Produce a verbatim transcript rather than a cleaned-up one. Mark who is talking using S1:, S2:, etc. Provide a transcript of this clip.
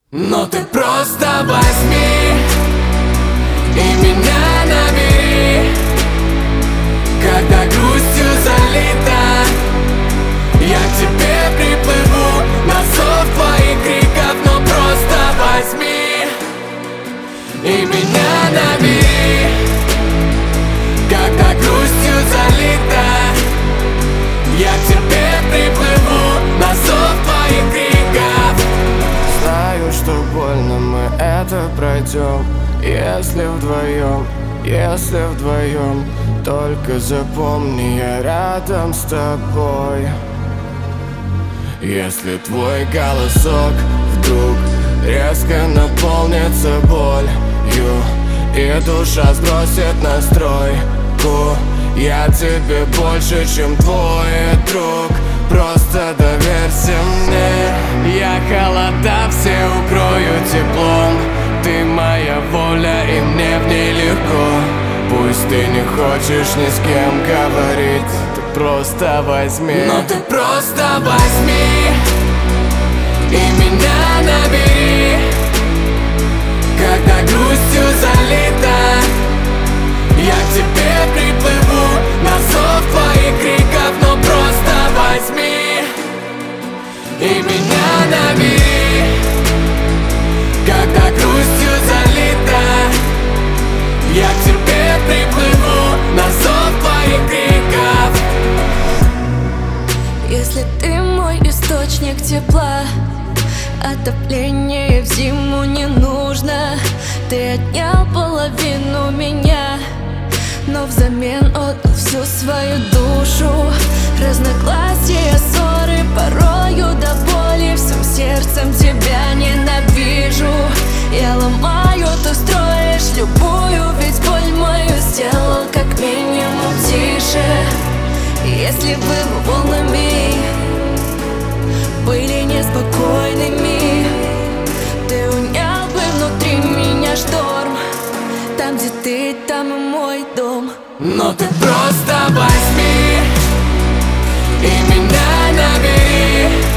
S1: Но ты просто возьми и меня набери, когда грустью залита. Я к тебе приплыву на зов твоих криков. Но просто возьми и меня набери, когда грустью залита. Я к тебе приплыву на зов твоих криков.
S2: Знаю, что больно, мы это пройдем, если вдвоем, если вдвоем. Только запомни, я рядом с тобой. Если твой голосок вдруг резко наполнится болью и душа сбросит настройку, я тебе больше, чем твой друг. Просто доверься мне. Я холода все укрою теплом. Ты моя воля, и мне в ней легко. Пусть ты не хочешь ни с кем говорить, ты просто возьми.
S1: Но ты просто возьми и меня набери, когда грустью залита. Я к тебе приплыву на зов твоих криков. Но просто возьми и меня набери, когда грустью залита. Я к тебе приплыву на зов твоих криков.
S3: Если ты мой источник тепла, отопление в зиму не нужно. Ты отнял половину меня, но взамен отдал всю свою душу. Разногласия, ссоры, порою до боли. Всем сердцем тебя ненавижу. Я ломаю, ты строишь любую, ведь боль мою сделал как минимум тише. Если бы мы волнами были неспокойными, ты унял бы внутри меня шторм. Там, где ты, там и мой дом.
S1: Но ты просто возьми и меня набери,